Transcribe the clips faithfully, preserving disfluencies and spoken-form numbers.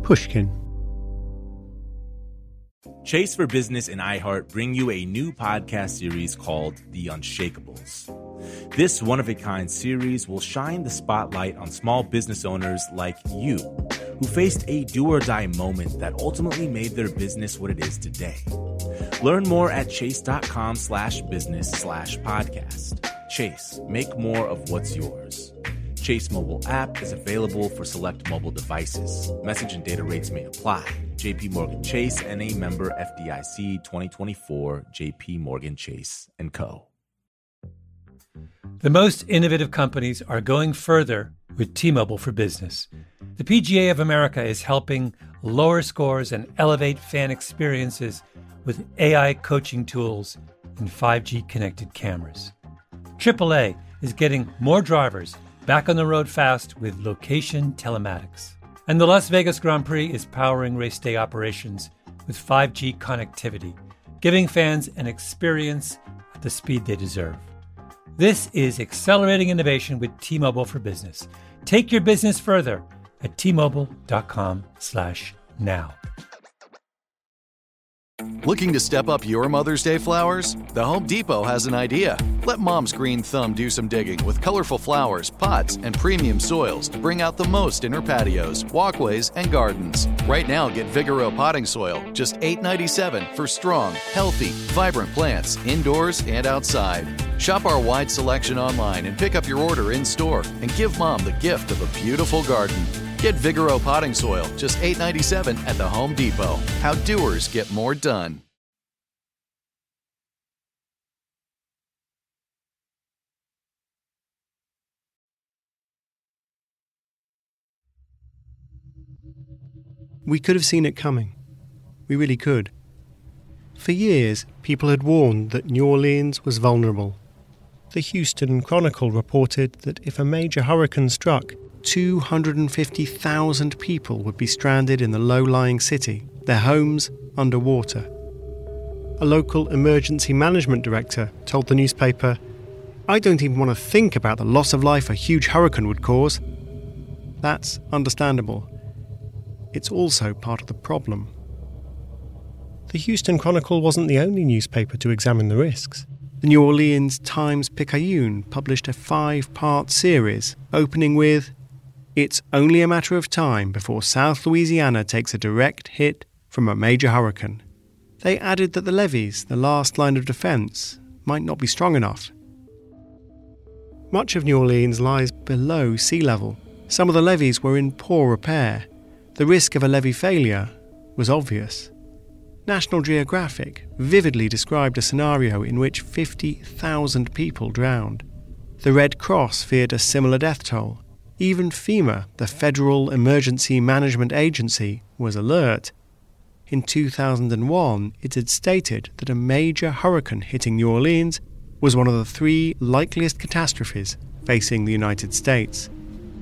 Pushkin. Chase for Business and iHeart bring you a new podcast series called The Unshakables. This one-of-a-kind series will shine the spotlight on small business owners like you, who faced a do-or-die moment that ultimately made their business what it is today. Learn more at chase.com slash business slash podcast. Chase, make more of what's yours. Chase mobile app is available for select mobile devices. Message and data rates may apply. J P Morgan Chase, N A member F D I C twenty twenty-four, J P Morgan Chase and Co. The most innovative companies are going further with T-Mobile for Business. The P G A of America is helping lower scores and elevate fan experiences with A I coaching tools and five G connected cameras. triple A is getting more drivers back on the road fast with location telematics. And the Las Vegas Grand Prix is powering race day operations with five G connectivity, giving fans an experience at the speed they deserve. This is accelerating innovation with T-Mobile for Business. Take your business further at T-Mobile.com slash now. Looking to step up your Mother's Day flowers? The Home Depot has an idea. Let Mom's green thumb do some digging with colorful flowers, pots, and premium soils to bring out the most in her patios, walkways, and gardens. Right now, get Vigoro potting soil, just eight dollars and ninety-seven cents for strong, healthy, vibrant plants indoors and outside. Shop our wide selection online and pick up your order in-store and give Mom the gift of a beautiful garden. Get Vigoro potting soil, just eight dollars and ninety-seven cents at the Home Depot. How doers get more done. We could have seen it coming. We really could. For years, people had warned that New Orleans was vulnerable. The Houston Chronicle reported that if a major hurricane struck, two hundred fifty thousand people would be stranded in the low-lying city, their homes underwater. A local emergency management director told the newspaper, "I don't even want to think about the loss of life a huge hurricane would cause." That's understandable. It's also part of the problem. The Houston Chronicle wasn't the only newspaper to examine the risks. The New Orleans Times-Picayune published a five-part series, opening with, "It's only a matter of time before South Louisiana takes a direct hit from a major hurricane." They added that the levees, the last line of defense, might not be strong enough. Much of New Orleans lies below sea level. Some of the levees were in poor repair. The risk of a levee failure was obvious. National Geographic vividly described a scenario in which fifty thousand people drowned. The Red Cross feared a similar death toll. Even FEMA, the Federal Emergency Management Agency, was alert. In two thousand one, it had stated that a major hurricane hitting New Orleans was one of the three likeliest catastrophes facing the United States.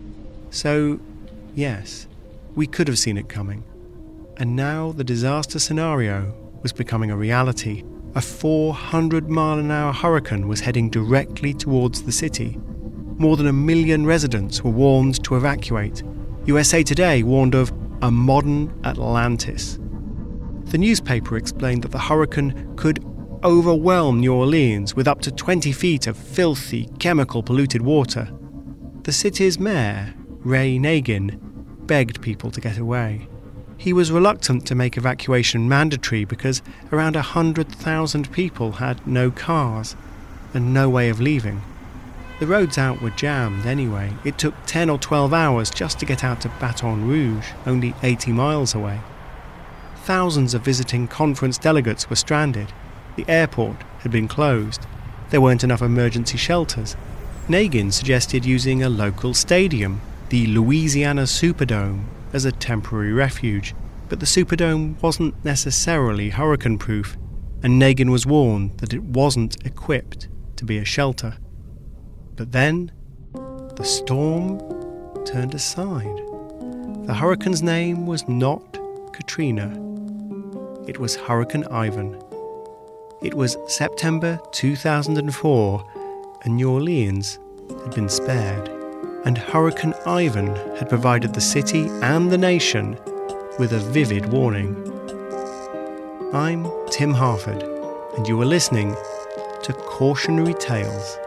So, yes, we could have seen it coming. And now the disaster scenario was becoming a reality. A four hundred mile an hour hurricane was heading directly towards the city. More than a million residents were warned to evacuate. U S A Today warned of a modern Atlantis. The newspaper explained that the hurricane could overwhelm New Orleans with up to twenty feet of filthy, chemical-polluted water. The city's mayor, Ray Nagin, begged people to get away. He was reluctant to make evacuation mandatory because around one hundred thousand people had no cars and no way of leaving. The roads out were jammed anyway. It took ten or twelve hours just to get out to Baton Rouge, only eighty miles away. Thousands of visiting conference delegates were stranded. The airport had been closed. There weren't enough emergency shelters. Nagin suggested using a local stadium, the Louisiana Superdome, as a temporary refuge, but the Superdome wasn't necessarily hurricane-proof, and Nagin was warned that it wasn't equipped to be a shelter. But then, the storm turned aside. The hurricane's name was not Katrina. It was Hurricane Ivan. It was September two thousand four, and New Orleans had been spared. And Hurricane Ivan had provided the city and the nation with a vivid warning. I'm Tim Harford, and you are listening to Cautionary Tales.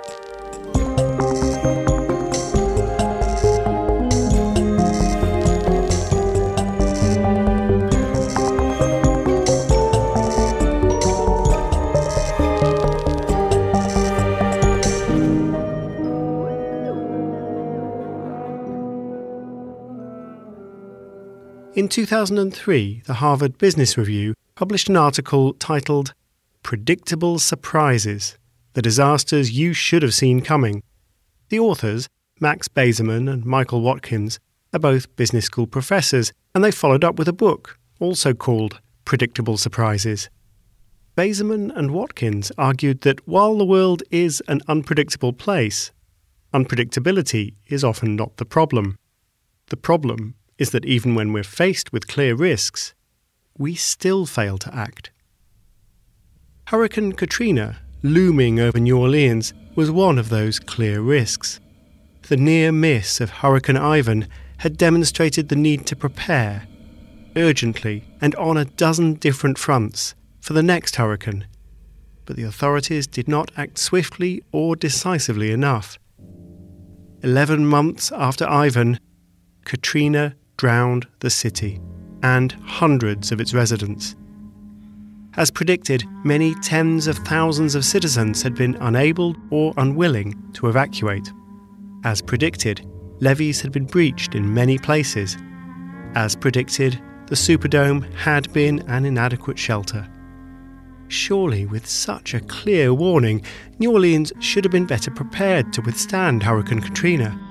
In two thousand three, the Harvard Business Review published an article titled Predictable Surprises: The Disasters You Should Have Seen Coming. The authors, Max Bazerman and Michael Watkins, are both business school professors, and they followed up with a book, also called Predictable Surprises. Bazerman and Watkins argued that while the world is an unpredictable place, unpredictability is often not the problem. The problem is that even when we're faced with clear risks, we still fail to act. Hurricane Katrina, looming over New Orleans, was one of those clear risks. The near miss of Hurricane Ivan had demonstrated the need to prepare, urgently and on a dozen different fronts, for the next hurricane. But the authorities did not act swiftly or decisively enough. Eleven months after Ivan, Katrina drowned the city and hundreds of its residents. As predicted, many tens of thousands of citizens had been unable or unwilling to evacuate. As predicted, levees had been breached in many places. As predicted, the Superdome had been an inadequate shelter. Surely, with such a clear warning, New Orleans should have been better prepared to withstand Hurricane Katrina.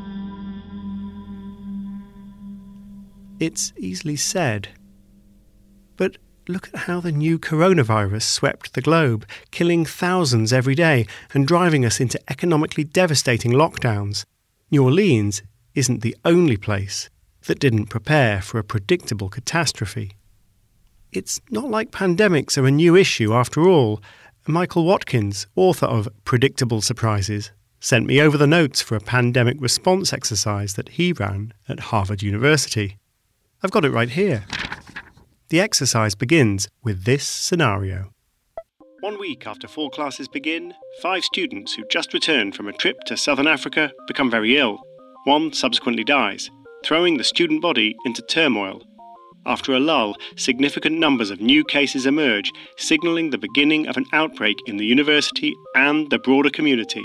It's easily said. But look at how the new coronavirus swept the globe, killing thousands every day and driving us into economically devastating lockdowns. New Orleans isn't the only place that didn't prepare for a predictable catastrophe. It's not like pandemics are a new issue after all. Michael Watkins, author of Predictable Surprises, sent me over the notes for a pandemic response exercise that he ran at Harvard University. I've got it right here. The exercise begins with this scenario. One week after fall classes begin, five students who just returned from a trip to southern Africa become very ill. One subsequently dies, throwing the student body into turmoil. After a lull, significant numbers of new cases emerge, signalling the beginning of an outbreak in the university and the broader community.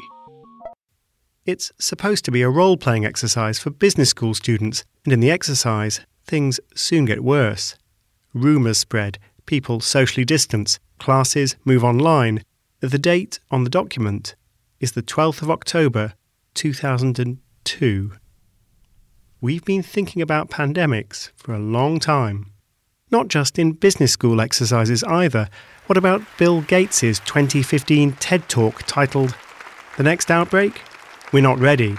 It's supposed to be a role-playing exercise for business school students, and in the exercise, things soon get worse. Rumours spread, people socially distance, classes move online. The date on the document is the twelfth of October, two thousand two. We've been thinking about pandemics for a long time. Not just in business school exercises either. What about Bill Gates' twenty fifteen TED Talk titled, "The Next Outbreak? We're Not Ready"?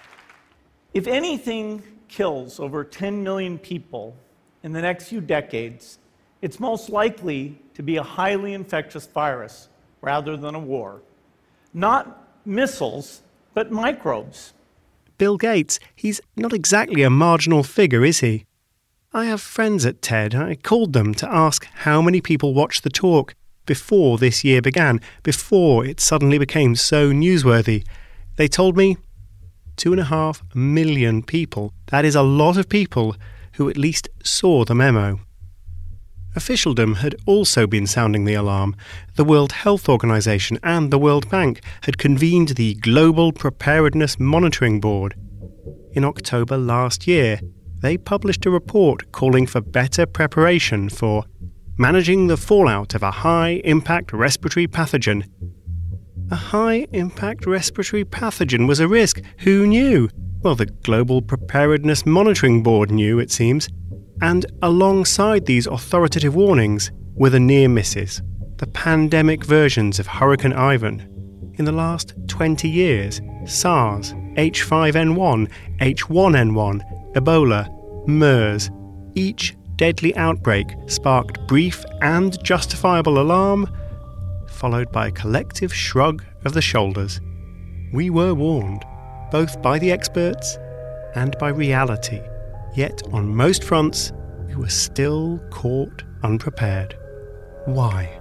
If anything kills over ten million people in the next few decades, it's most likely to be a highly infectious virus rather than a war. Not missiles, but microbes. Bill Gates, he's not exactly a marginal figure, is he? I have friends at TED. I called them to ask how many people watched the talk before this year began, before it suddenly became so newsworthy. They told me two and a half million people. That is a lot of people who at least saw the memo. Officialdom had also been sounding the alarm. The World Health Organization and the World Bank had convened the Global Preparedness Monitoring Board. In October last year, they published a report calling for better preparation for managing the fallout of a high-impact respiratory pathogen. A high-impact respiratory pathogen was a risk. Who knew? Well, the Global Preparedness Monitoring Board knew, it seems. And alongside these authoritative warnings were the near misses, the pandemic versions of Hurricane Ivan. In the last twenty years, SARS, H five N one, H one N one, Ebola, MERS, each deadly outbreak sparked brief and justifiable alarm, followed by a collective shrug of the shoulders. We were warned, both by the experts and by reality. Yet on most fronts, we were still caught unprepared. Why?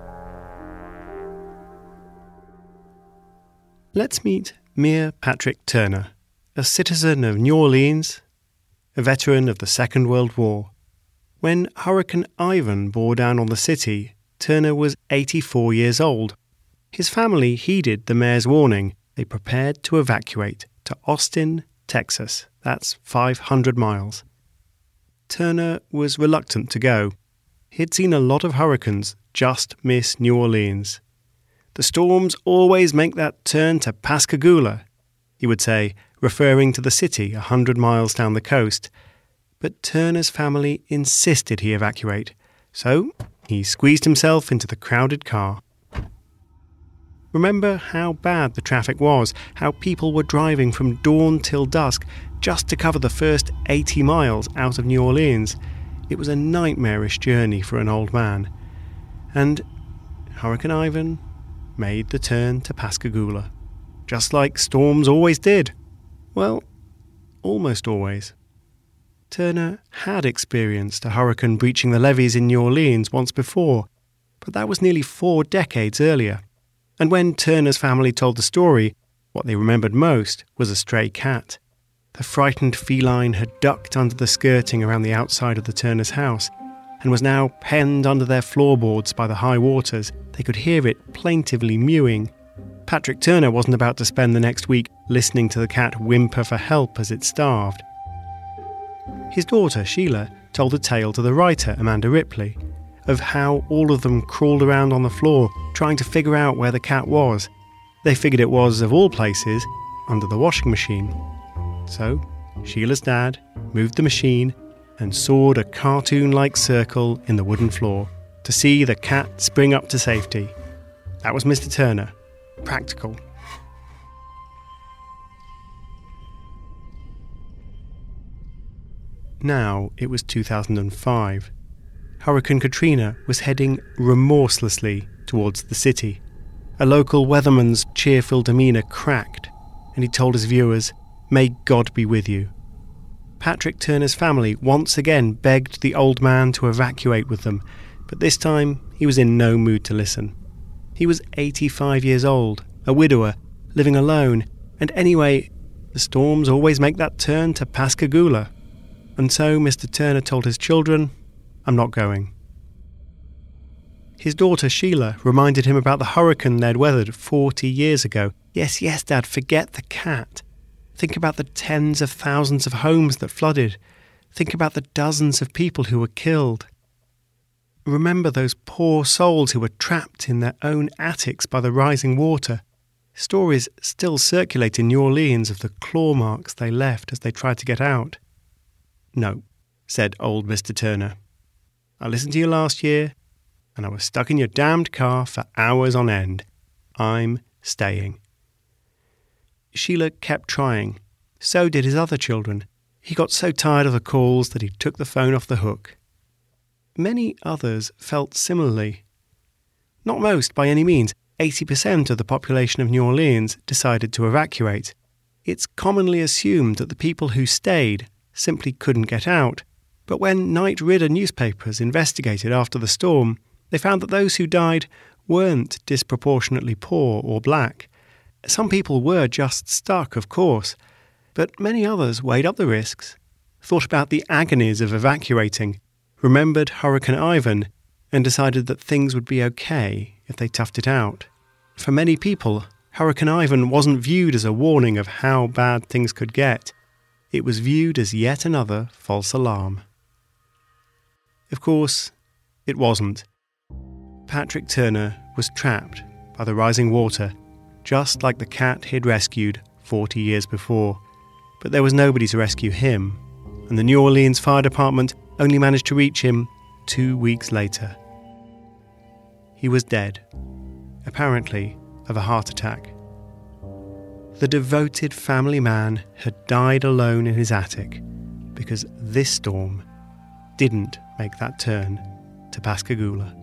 Let's meet Mere Patrick Turner, a citizen of New Orleans, a veteran of the Second World War. When Hurricane Ivan bore down on the city, Turner was eighty-four years old. His family heeded the mayor's warning. They prepared to evacuate to Austin, Texas. That's five hundred miles. Turner was reluctant to go. He'd seen a lot of hurricanes just miss New Orleans. "The storms always make that turn to Pascagoula," he would say, referring to the city a hundred miles down the coast. But Turner's family insisted he evacuate, so he squeezed himself into the crowded car. Remember how bad the traffic was, how people were driving from dawn till dusk just to cover the first eighty miles out of New Orleans. It was a nightmarish journey for an old man. And Hurricane Ivan made the turn to Pascagoula, just like storms always did. Well, almost always. Turner had experienced a hurricane breaching the levees in New Orleans once before, but that was nearly four decades earlier. And when Turner's family told the story, what they remembered most was a stray cat. The frightened feline had ducked under the skirting around the outside of the Turners' house and was now penned under their floorboards by the high waters. They could hear it plaintively mewing. Patrick Turner wasn't about to spend the next week listening to the cat whimper for help as it starved. His daughter, Sheila, told a tale to the writer, Amanda Ripley, of how all of them crawled around on the floor trying to figure out where the cat was. They figured it was, of all places, under the washing machine. So, Sheila's dad moved the machine and sawed a cartoon-like circle in the wooden floor to see the cat spring up to safety. That was Mister Turner. Practical. Now it was two thousand five. Hurricane Katrina was heading remorselessly towards the city. A local weatherman's cheerful demeanour cracked, and he told his viewers, "May God be with you." Patrick Turner's family once again begged the old man to evacuate with them, but this time he was in no mood to listen. He was eighty-five years old, a widower, living alone, and anyway, the storms always make that turn to Pascagoula. And so Mister Turner told his children, "I'm not going." His daughter Sheila reminded him about the hurricane they'd weathered forty years ago. "Yes, yes, Dad, forget the cat. Think about the tens of thousands of homes that flooded. Think about the dozens of people who were killed. Remember those poor souls who were trapped in their own attics by the rising water. Stories still circulate in New Orleans of the claw marks they left as they tried to get out." "No," said old Mister Turner. "I listened to you last year, and I was stuck in your damned car for hours on end. I'm staying." Sheila kept trying. So did his other children. He got so tired of the calls that he took the phone off the hook. Many others felt similarly. Not most, by any means. eighty percent of the population of New Orleans decided to evacuate. It's commonly assumed that the people who stayed simply couldn't get out. But when Night Ridder newspapers investigated after the storm, they found that those who died weren't disproportionately poor or black. Some people were just stuck, of course, but many others weighed up the risks, thought about the agonies of evacuating, remembered Hurricane Ivan, and decided that things would be okay if they toughed it out. For many people, Hurricane Ivan wasn't viewed as a warning of how bad things could get. It was viewed as yet another false alarm. Of course, it wasn't. Patrick Turner was trapped by the rising water, just like the cat he'd rescued forty years before. But there was nobody to rescue him, and the New Orleans Fire Department only managed to reach him two weeks later. He was dead, apparently of a heart attack. The devoted family man had died alone in his attic because this storm didn't make that turn to Pascagoula.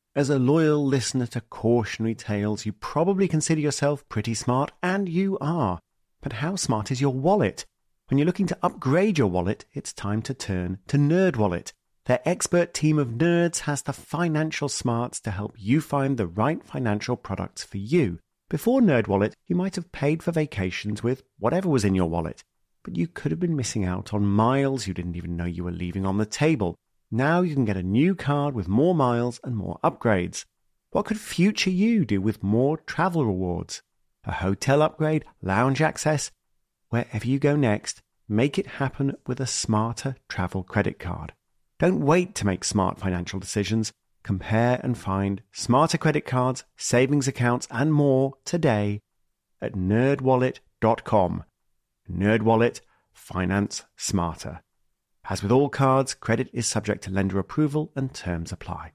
As a loyal listener to cautionary tales, you probably consider yourself pretty smart, and you are. But how smart is your wallet? When you're looking to upgrade your wallet, it's time to turn to NerdWallet. Their expert team of nerds has the financial smarts to help you find the right financial products for you. Before NerdWallet, you might have paid for vacations with whatever was in your wallet, but you could have been missing out on miles you didn't even know you were leaving on the table. Now you can get a new card with more miles and more upgrades. What could future you do with more travel rewards? A hotel upgrade, lounge access? Wherever you go next, make it happen with a smarter travel credit card. Don't wait to make smart financial decisions. Compare and find smarter credit cards, savings accounts, and more today at nerd wallet dot com. NerdWallet, finance smarter. As with all cards, credit is subject to lender approval and terms apply.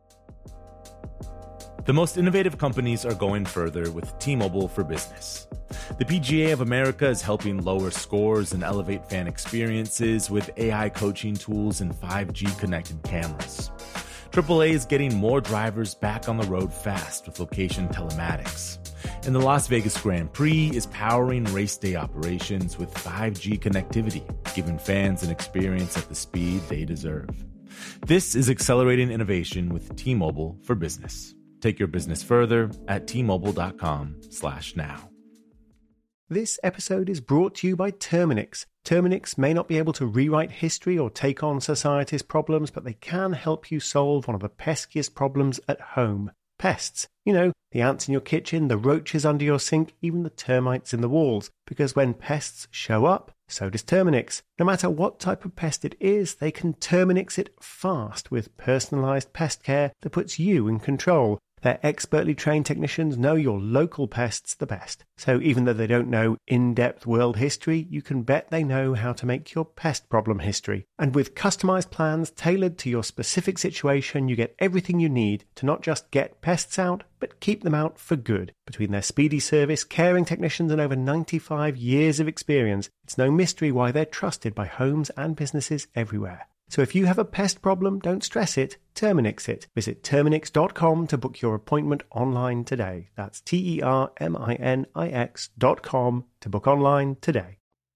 The most innovative companies are going further with T-Mobile for Business. The P G A of America is helping lower scores and elevate fan experiences with A I coaching tools and five G connected cameras. triple A is getting more drivers back on the road fast with location telematics. And the Las Vegas Grand Prix is powering race day operations with five G connectivity, giving fans an experience at the speed they deserve. This is accelerating innovation with T-Mobile for Business. Take your business further at T Mobile dot com slash now. This episode is brought to you by Terminix. Terminix may not be able to rewrite history or take on society's problems, but they can help you solve one of the peskiest problems at home. Pests. You know, the ants in your kitchen, the roaches under your sink, even the termites in the walls. Because when pests show up, so does Terminix. No matter what type of pest it is, they can Terminix it fast with personalized pest care that puts you in control. Their expertly trained technicians know your local pests the best. So even though they don't know in-depth world history, you can bet they know how to make your pest problem history. And with customized plans tailored to your specific situation, you get everything you need to not just get pests out, but keep them out for good. Between their speedy service, caring technicians, and over ninety-five years of experience, it's no mystery why they're trusted by homes and businesses everywhere. So if you have a pest problem, don't stress it, Terminix it. Visit Terminix dot com to book your appointment online today. That's T E R M I N I X dot com to book online today.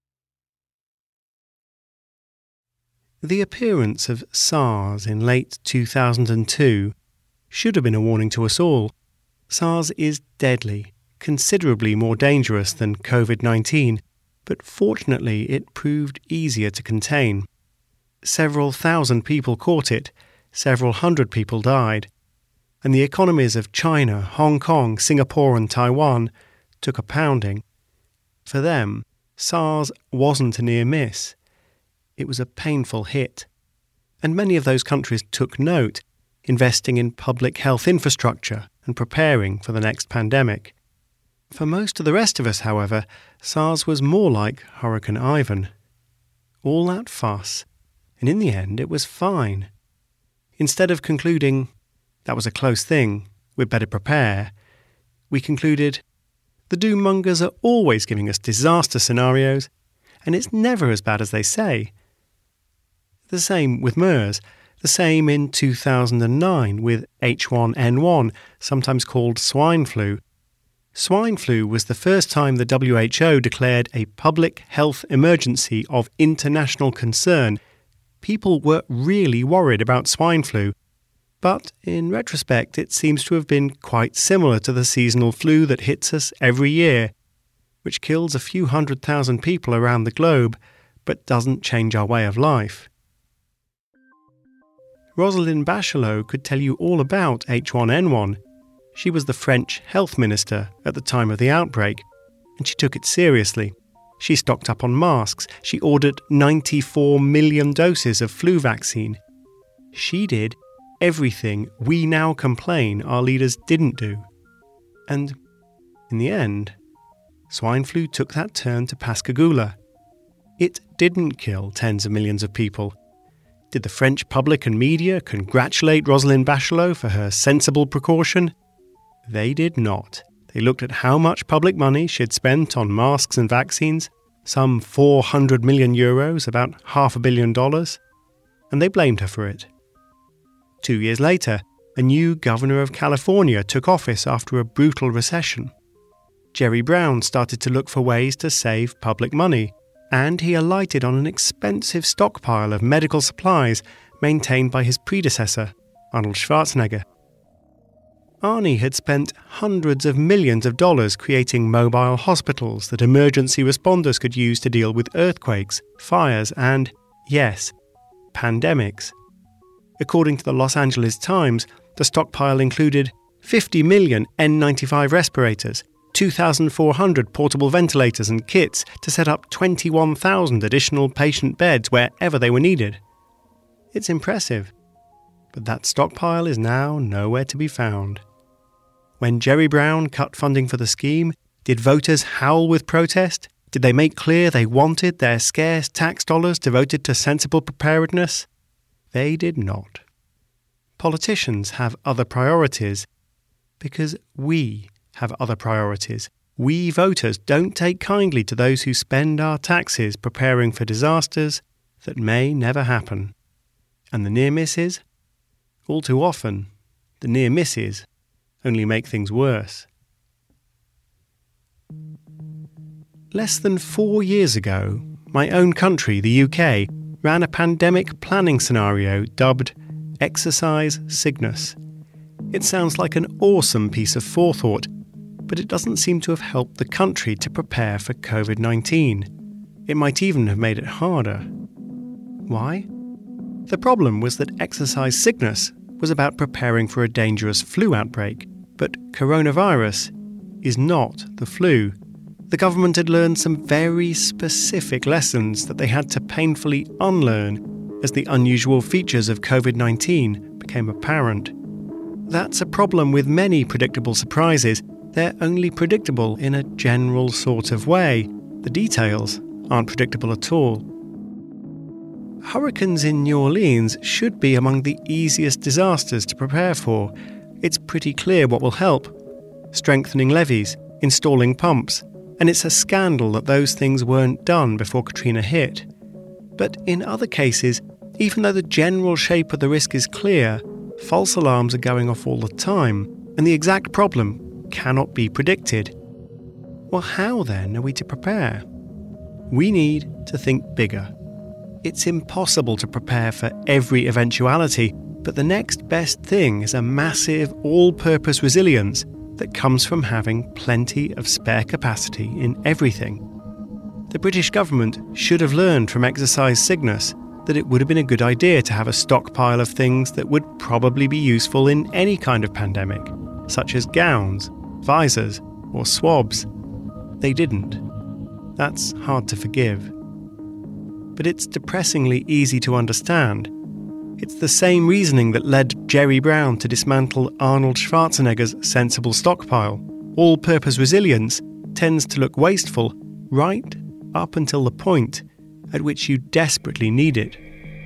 The appearance of SARS in late two thousand two should have been a warning to us all. SARS is deadly, considerably more dangerous than covid nineteen, but fortunately it proved easier to contain. Several thousand people caught it, several hundred people died, and the economies of China, Hong Kong, Singapore and Taiwan took a pounding. For them, SARS wasn't a near miss. It was a painful hit. And many of those countries took note, investing in public health infrastructure and preparing for the next pandemic. For most of the rest of us, however, SARS was more like Hurricane Ivan. All that fuss, and in the end it was fine. Instead of concluding, that was a close thing, we'd better prepare, we concluded, the doom-mongers are always giving us disaster scenarios, and it's never as bad as they say. The same with MERS, the same in two thousand nine with H one N one, sometimes called swine flu. Swine flu was the first time the W H O declared a public health emergency of international concern. People were really worried about swine flu, but in retrospect it seems to have been quite similar to the seasonal flu that hits us every year, which kills a few hundred thousand people around the globe, but doesn't change our way of life. Roselyne Bachelot could tell you all about H one N one. She was the French health minister at the time of the outbreak, and she took it seriously. She stocked up on masks. She ordered ninety-four million doses of flu vaccine. She did everything we now complain our leaders didn't do. And in the end, swine flu took that turn to Pascagoula. It didn't kill tens of millions of people. Did the French public and media congratulate Roselyne Bachelot for her sensible precaution? They did not. They looked at how much public money she'd spent on masks and vaccines, some four hundred million euros, about half a billion dollars, and they blamed her for it. Two years later, a new governor of California took office after a brutal recession. Jerry Brown started to look for ways to save public money, and he alighted on an expensive stockpile of medical supplies maintained by his predecessor, Arnold Schwarzenegger. Arnie had spent hundreds of millions of dollars creating mobile hospitals that emergency responders could use to deal with earthquakes, fires, and, yes, pandemics. According to the Los Angeles Times, the stockpile included fifty million N ninety-five respirators, two thousand four hundred portable ventilators and kits to set up twenty-one thousand additional patient beds wherever they were needed. It's impressive, but that stockpile is now nowhere to be found. When Jerry Brown cut funding for the scheme, did voters howl with protest? Did they make clear they wanted their scarce tax dollars devoted to sensible preparedness? They did not. Politicians have other priorities because we have other priorities. We voters don't take kindly to those who spend our taxes preparing for disasters that may never happen. And the near misses? All too often, the near misses only make things worse. Less than four years ago, my own country, the U K, ran a pandemic planning scenario dubbed Exercise Cygnus. It sounds like an awesome piece of forethought, but it doesn't seem to have helped the country to prepare for covid nineteen. It might even have made it harder. Why? The problem was that Exercise Cygnus was about preparing for a dangerous flu outbreak, but coronavirus is not the flu. The government had learned some very specific lessons that they had to painfully unlearn as the unusual features of covid nineteen became apparent. That's a problem with many predictable surprises. They're only predictable in a general sort of way. The details aren't predictable at all. Hurricanes in New Orleans should be among the easiest disasters to prepare for. It's pretty clear what will help. Strengthening levees, installing pumps, and it's a scandal that those things weren't done before Katrina hit. But in other cases, even though the general shape of the risk is clear, false alarms are going off all the time, and the exact problem cannot be predicted. Well, how then are we to prepare? We need to think bigger. It's impossible to prepare for every eventuality, but the next best thing is a massive, all-purpose resilience that comes from having plenty of spare capacity in everything. The British government should have learned from Exercise Cygnus that it would have been a good idea to have a stockpile of things that would probably be useful in any kind of pandemic, such as gowns, visors, or swabs. They didn't. That's hard to forgive. But it's depressingly easy to understand. It's the same reasoning that led Jerry Brown to dismantle Arnold Schwarzenegger's sensible stockpile. All-purpose resilience tends to look wasteful right up until the point at which you desperately need it.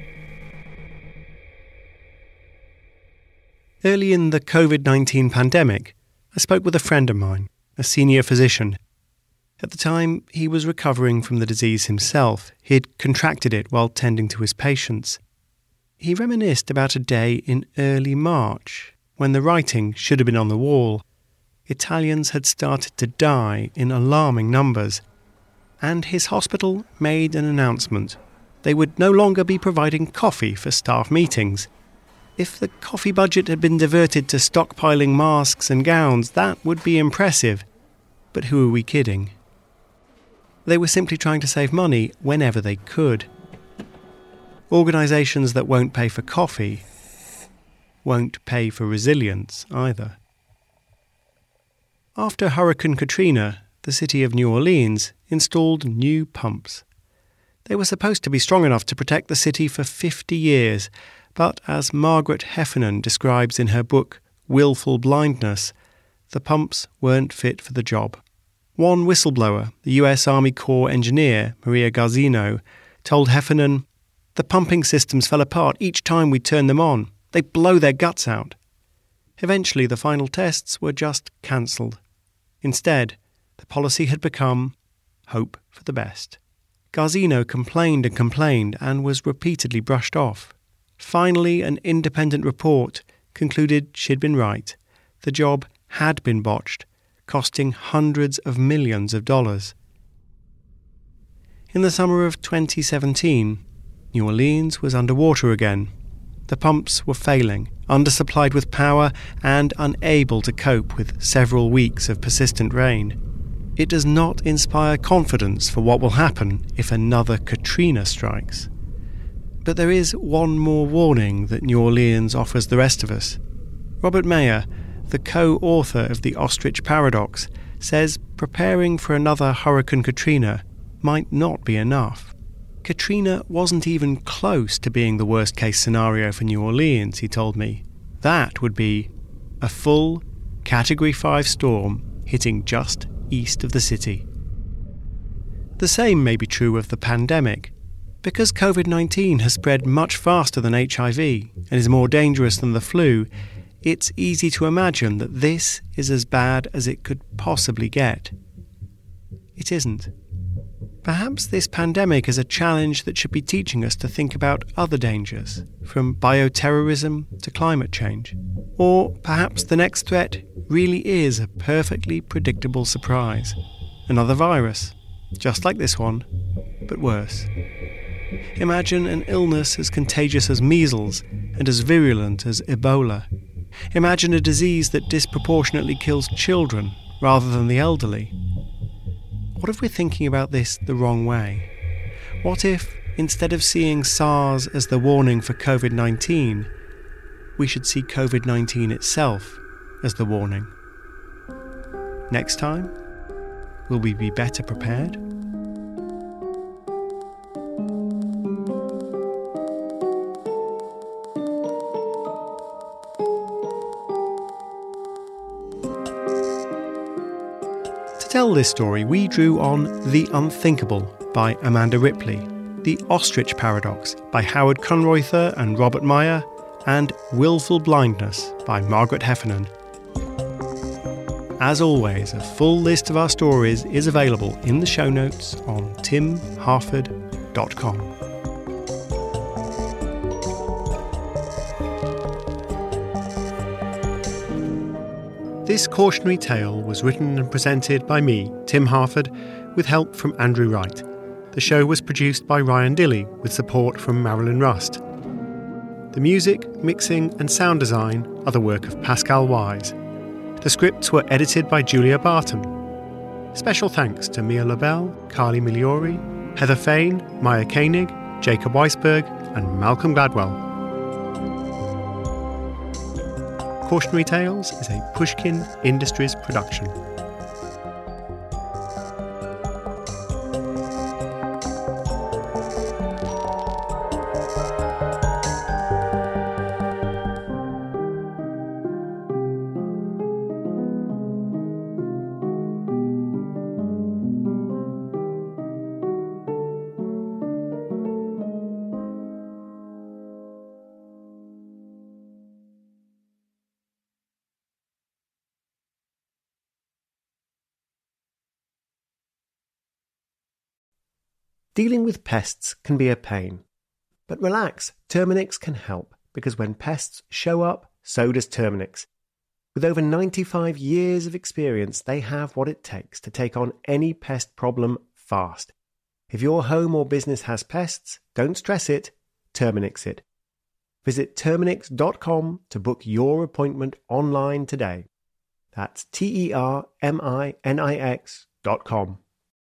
Early in the covid nineteen pandemic, I spoke with a friend of mine, a senior physician. At the time, he was recovering from the disease himself. He had contracted it while tending to his patients. He reminisced about a day in early March, when the writing should have been on the wall. Italians had started to die in alarming numbers, and his hospital made an announcement. They would no longer be providing coffee for staff meetings. If the coffee budget had been diverted to stockpiling masks and gowns, that would be impressive. But who are we kidding? They were simply trying to save money whenever they could. Organisations that won't pay for coffee won't pay for resilience either. After Hurricane Katrina, the city of New Orleans installed new pumps. They were supposed to be strong enough to protect the city for fifty years, but as Margaret Heffernan describes in her book Willful Blindness, the pumps weren't fit for the job. One whistleblower, the U S Army Corps engineer Maria Garzino, told Heffernan, "The pumping systems fell apart each time we turned them on. They blow their guts out." Eventually, the final tests were just cancelled. Instead, the policy had become hope for the best. Garzino complained and complained and was repeatedly brushed off. Finally, an independent report concluded she'd been right. The job had been botched, costing hundreds of millions of dollars. In the summer of twenty seventeen, New Orleans was underwater again. The pumps were failing, undersupplied with power, and unable to cope with several weeks of persistent rain. It does not inspire confidence for what will happen if another Katrina strikes. But there is one more warning that New Orleans offers the rest of us. Robert Mayer, the co-author of The Ostrich Paradox, says preparing for another Hurricane Katrina might not be enough. Katrina wasn't even close to being the worst-case scenario for New Orleans, he told me. That would be a full Category five storm hitting just east of the city. The same may be true of the pandemic. Because covid nineteen has spread much faster than H I V and is more dangerous than the flu, it's easy to imagine that this is as bad as it could possibly get. It isn't. Perhaps this pandemic is a challenge that should be teaching us to think about other dangers, from bioterrorism to climate change. Or perhaps the next threat really is a perfectly predictable surprise. Another virus, just like this one, but worse. Imagine an illness as contagious as measles and as virulent as Ebola. Imagine a disease that disproportionately kills children rather than the elderly. What if we're thinking about this the wrong way? What if, instead of seeing SARS as the warning for covid nineteen, we should see covid nineteen itself as the warning? Next time, will we be better prepared? To tell this story, we drew on The Unthinkable by Amanda Ripley, The Ostrich Paradox by Howard Kunreuther and Robert Mayer, and Willful Blindness by Margaret Heffernan. As always, a full list of our stories is available in the show notes on tim harford dot com. This cautionary tale was written and presented by me, Tim Harford, with help from Andrew Wright. The show was produced by Ryan Dilley, with support from Marilyn Rust. The music, mixing and sound design are the work of Pascal Wise. The scripts were edited by Julia Barton. Special thanks to Mia Lobel, Carly Migliori, Heather Fain, Maya Koenig, Jacob Weisberg and Malcolm Gladwell. Cautionary Tales is a Pushkin Industries production. Dealing with pests can be a pain. But relax, Terminix can help, because when pests show up, so does Terminix. With over ninety-five years of experience, they have what it takes to take on any pest problem fast. If your home or business has pests, don't stress it, Terminix it. Visit Terminix dot com to book your appointment online today. That's T E R M I N I X dot com.